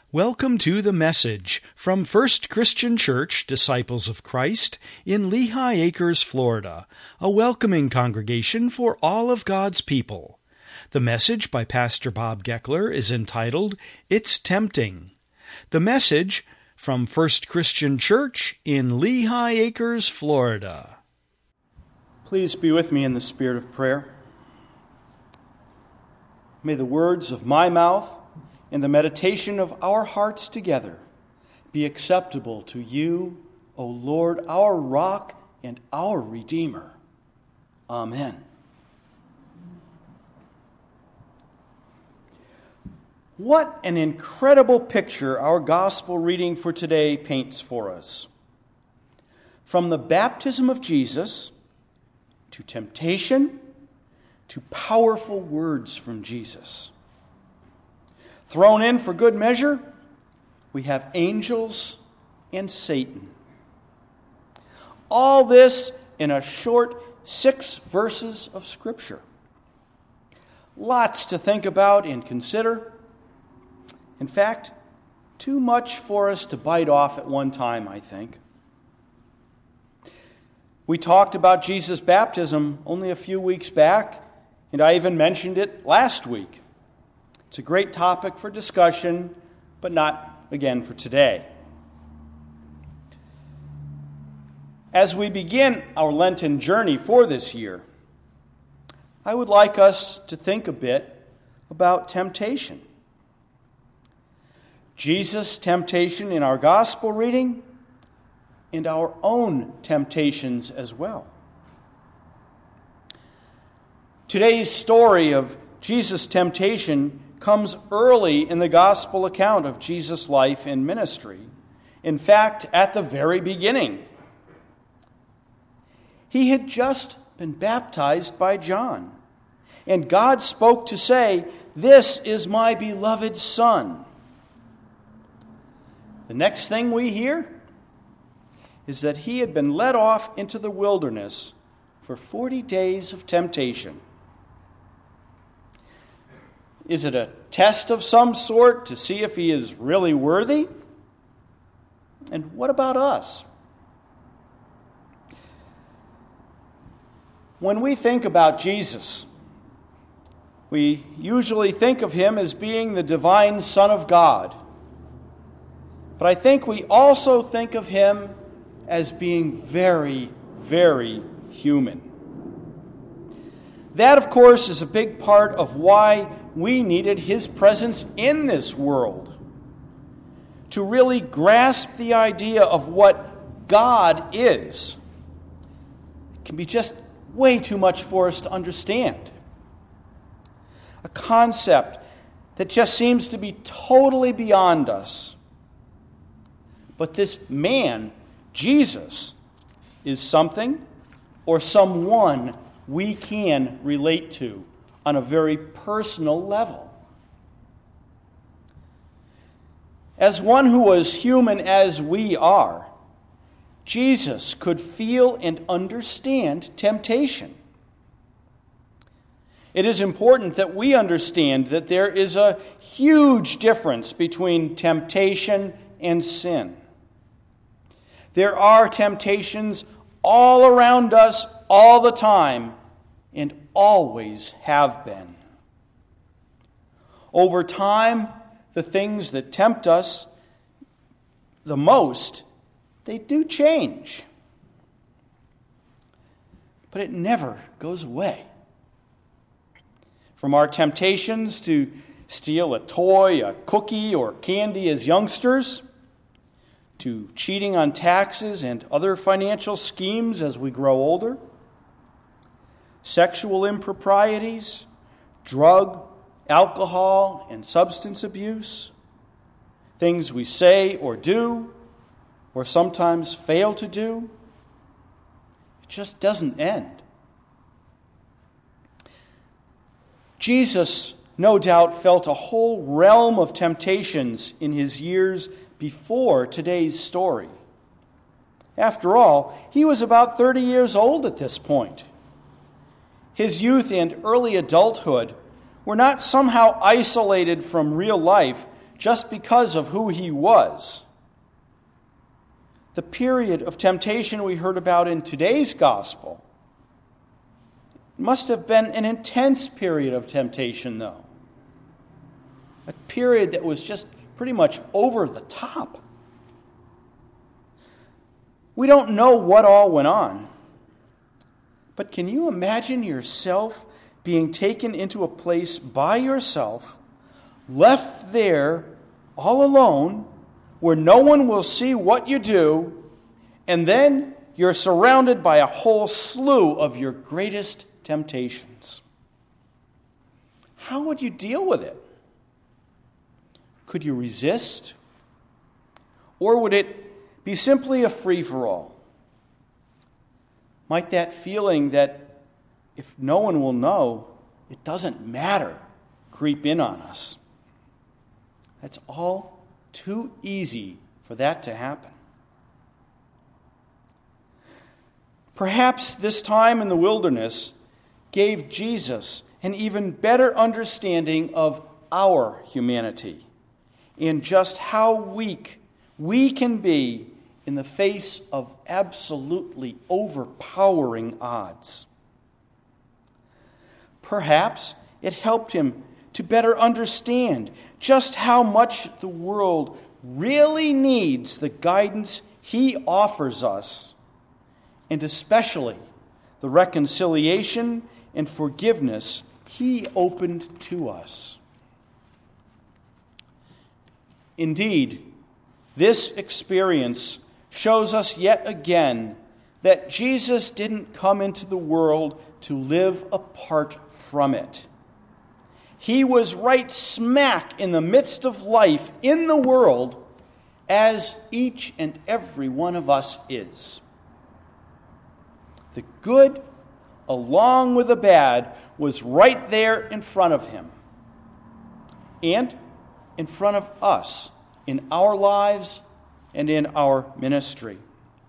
Welcome to The Message from First Christian Church, Disciples of Christ, in Lehigh Acres, Florida, a welcoming congregation for all of God's people. The message by Pastor Bob Geckler is entitled, It's Tempting. The Message from First Christian Church in Lehigh Acres, Florida. Please be with me in the spirit of prayer. May the words of my mouth and the meditation of our hearts together be acceptable to you, O Lord, our rock and our Redeemer. Amen. What an incredible picture our gospel reading for today paints for us. From the baptism of Jesus to temptation to powerful words from Jesus. Thrown in for good measure, we have angels and Satan. All this in a short 6 verses of Scripture. Lots to think about and consider. In fact, too much for us to bite off at one time, I think. We talked about Jesus' baptism only a few weeks back, and I even mentioned it last week. It's a great topic for discussion, but not, again, for today. As we begin our Lenten journey for this year, I would like us to think a bit about temptation. Jesus' temptation in our gospel reading and our own temptations as well. Today's story of Jesus' temptation comes early in the gospel account of Jesus' life and ministry. In fact, at the very beginning. He had just been baptized by John, and God spoke to say, "This is my beloved Son." The next thing we hear is that he had been led off into the wilderness for 40 days of temptation. Is it a test of some sort to see if he is really worthy? And what about us? When we think about Jesus, we usually think of him as being the divine Son of God. But I think we also think of him as being very, very human. That, of course, is a big part of why we needed his presence in this world. To really grasp the idea of what God is. It can be just way too much for us to understand. A concept that just seems to be totally beyond us. But this man, Jesus, is something or someone we can relate to on a very personal level. As one who was human as we are, Jesus could feel and understand temptation. It is important that we understand that there is a huge difference between temptation and sin. There are temptations all around us all the time and always have been. Over time, the things that tempt us the most, they do change. But it never goes away. From our temptations to steal a toy, a cookie, or candy as youngsters, to cheating on taxes and other financial schemes as we grow older, sexual improprieties, drug, alcohol, and substance abuse, things we say or do, or sometimes fail to do, it just doesn't end. Jesus, no doubt, felt a whole realm of temptations in his years before today's story. After all, he was about 30 years old at this point. His youth and early adulthood were not somehow isolated from real life just because of who he was. The period of temptation we heard about in today's gospel must have been an intense period of temptation, though. A period that was just pretty much over the top. We don't know what all went on. But can you imagine yourself being taken into a place by yourself, left there all alone, where no one will see what you do, and then you're surrounded by a whole slew of your greatest temptations? How would you deal with it? Could you resist? Or would it be simply a free-for-all? Might that feeling that if no one will know, it doesn't matter, creep in on us? That's all too easy for that to happen. Perhaps this time in the wilderness gave Jesus an even better understanding of our humanity and just how weak we can be in the face of absolutely overpowering odds. Perhaps it helped him to better understand just how much the world really needs the guidance he offers us, and especially the reconciliation and forgiveness he opened to us. Indeed, this experience shows us yet again that Jesus didn't come into the world to live apart from it. He was right smack in the midst of life in the world, as each and every one of us is. The good, along with the bad, was right there in front of him and in front of us in our lives and in our ministry.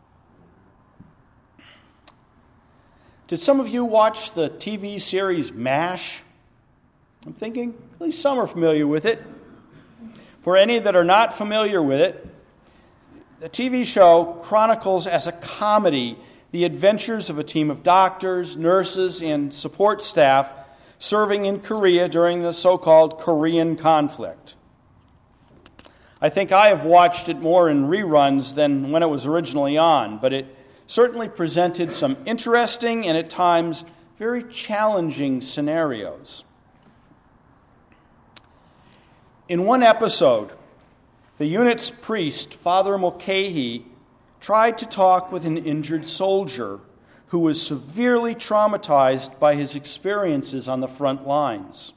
Did some of you watch the TV series MASH? I'm thinking at least some are familiar with it. For any that are not familiar with it, the TV show chronicles as a comedy the adventures of a team of doctors, nurses, and support staff serving in Korea during the so-called Korean conflict. I think I have watched it more in reruns than when it was originally on, but it certainly presented some interesting and at times very challenging scenarios. In one episode, the unit's priest, Father Mulcahy, tried to talk with an injured soldier who was severely traumatized by his experiences on the front lines.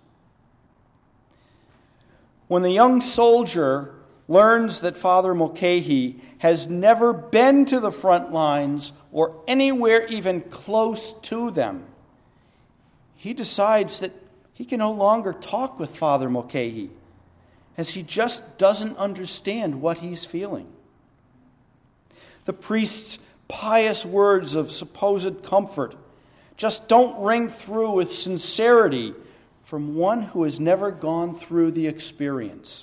When the young soldier learns that Father Mulcahy has never been to the front lines or anywhere even close to them, he decides that he can no longer talk with Father Mulcahy, as he just doesn't understand what he's feeling. The priest's pious words of supposed comfort just don't ring through with sincerity from one who has never gone through the experience.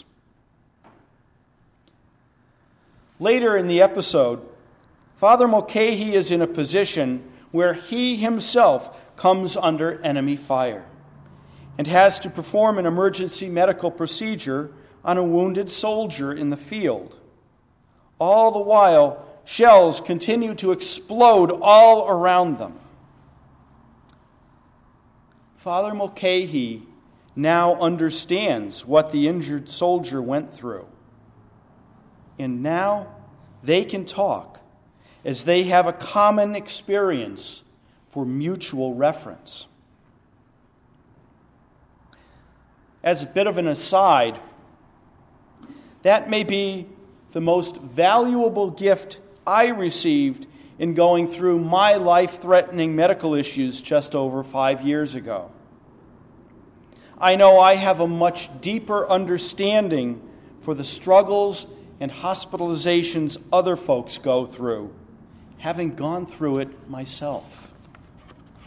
Later in the episode, Father Mulcahy is in a position where he himself comes under enemy fire and has to perform an emergency medical procedure on a wounded soldier in the field. All the while, shells continue to explode all around them. Father Mulcahy now understands what the injured soldier went through. And now they can talk as they have a common experience for mutual reference. As a bit of an aside, that may be the most valuable gift I received in going through my life-threatening medical issues just over 5 years ago. I know I have a much deeper understanding for the struggles and hospitalizations other folks go through, having gone through it myself.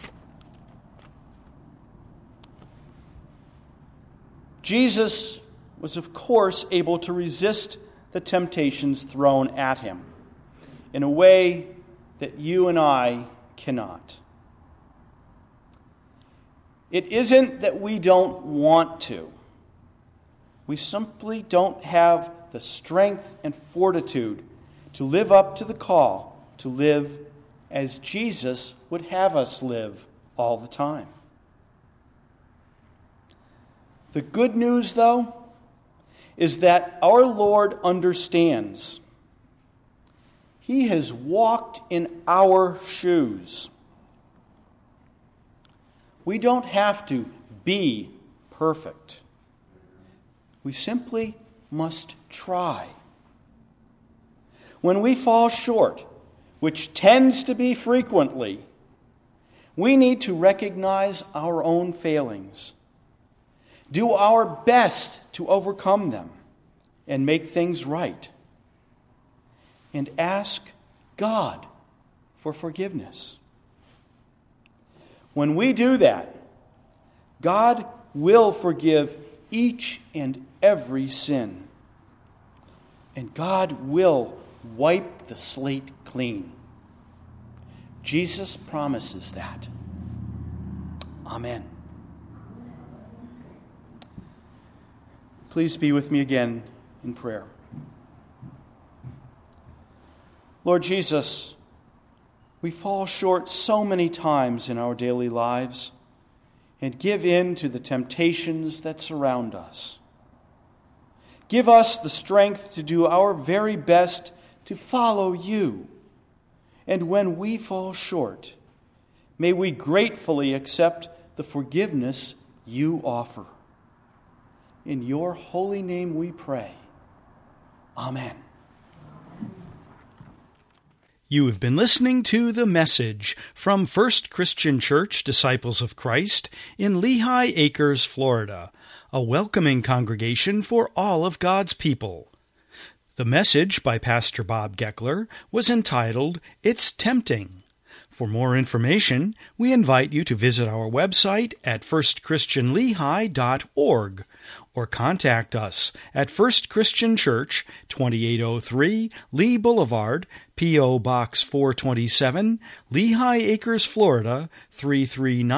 Jesus was, of course, able to resist the temptations thrown at him in a way that you and I cannot. It isn't that we don't want to. We simply don't have the strength and fortitude to live up to the call to live as Jesus would have us live all the time. The good news, though, is that our Lord understands. He has walked in our shoes. We don't have to be perfect. We simply must try. When we fall short, which tends to be frequently, we need to recognize our own failings, do our best to overcome them and make things right, and ask God for forgiveness. When we do that, God will forgive each and every sin, and God will wipe the slate clean. Jesus promises that. Amen. Please be with me again in prayer. Lord Jesus, we fall short so many times in our daily lives and give in to the temptations that surround us. Give us the strength to do our very best to follow you. And when we fall short, may we gratefully accept the forgiveness you offer. In your holy name we pray. Amen. You have been listening to The Message from First Christian Church Disciples of Christ in Lehigh Acres, Florida, a welcoming congregation for all of God's people. The message by Pastor Bob Geckler was entitled, It's Tempting. For more information, we invite you to visit our website at firstchristianlehigh.org or contact us at First Christian Church, 2803 Lee Boulevard, P.O. Box 427, Lehigh Acres, Florida,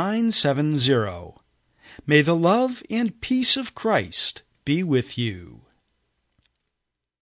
33970. May the love and peace of Christ be with you.